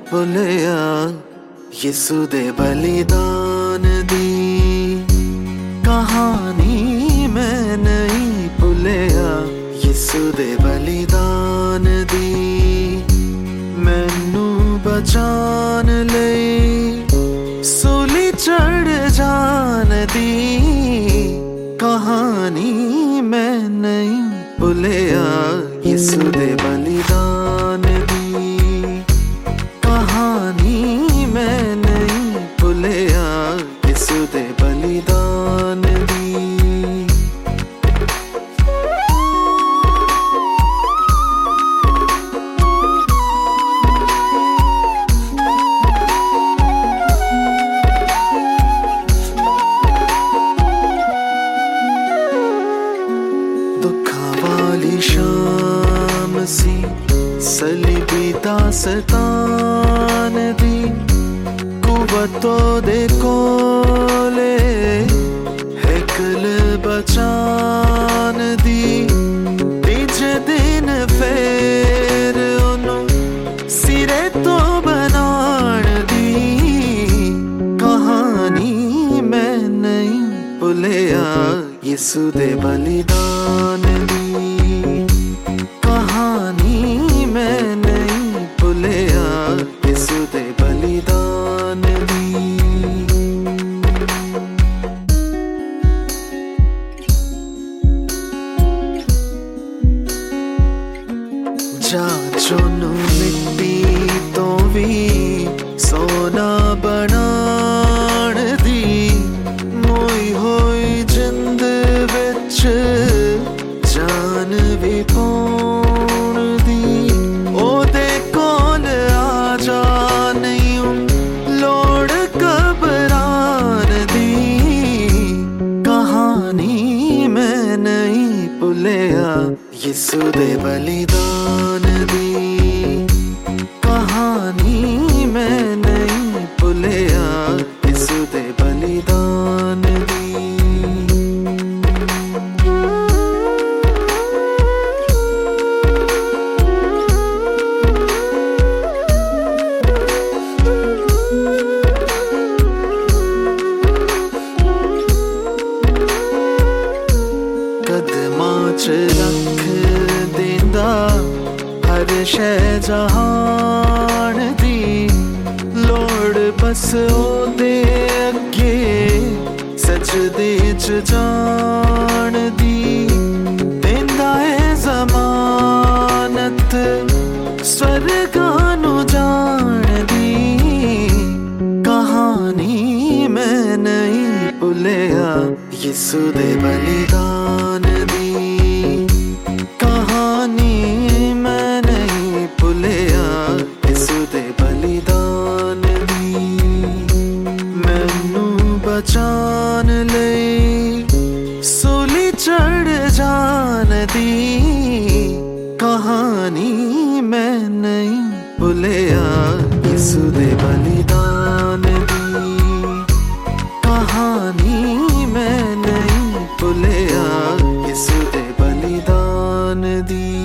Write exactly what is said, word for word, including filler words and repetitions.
भुलिया यीशु दे बलिदान दी कहानी मैं नहीं भुलिया। यीशु दे बलिदान दी मैनू बचान लई सूली चढ़ जान दी कहानी मैं नहीं भुलिया। यीशु दे बलिदान दी कहानी मैं नहीं भुलिया। यीशु दे बलिदान दी दुखा वाली शाम सी सलीबी दास्तान दी कुवतो दे कोले हैकल बचान दी। तीजे दिन फेर ओनू सिरे तो बनान दी कहानी मैं नहीं भुलिया। यीशु दे बलिदान दी कहानी मैं नहीं भुलिया। यीशु दे बलिदान दी जा चोनू मिट्टी तो भी सोना बनान दी मोई होई जिंद विच जान भी पाउण दी। ओदे कोल आ जा नहीं लोड़ घबरान दी कहानी मैं नहीं भुलिया। यीशु दे बलिदान दी कहानी मैं नहीं भुलिया। यीशु दे बलिदान दी कदमां च रख देंदा हर शै जहान दी लोड़ बस ओदे अगे सजदे च जान दी। देंदा है जमानत स्वर्गां नू जान दी कहानी मैं नहीं भुलिया। यीशु दे बलिदान दी कहानी मैं नहीं भुलिया। यीशु दे बलिदान दी मैनू बचान लई सूली चढ़ जान दी कहानी मैं नहीं भुलिया। यीशु दे बलिदान दी कहानी मैं नहीं भुलिया। यीशु दे बलिदान दी।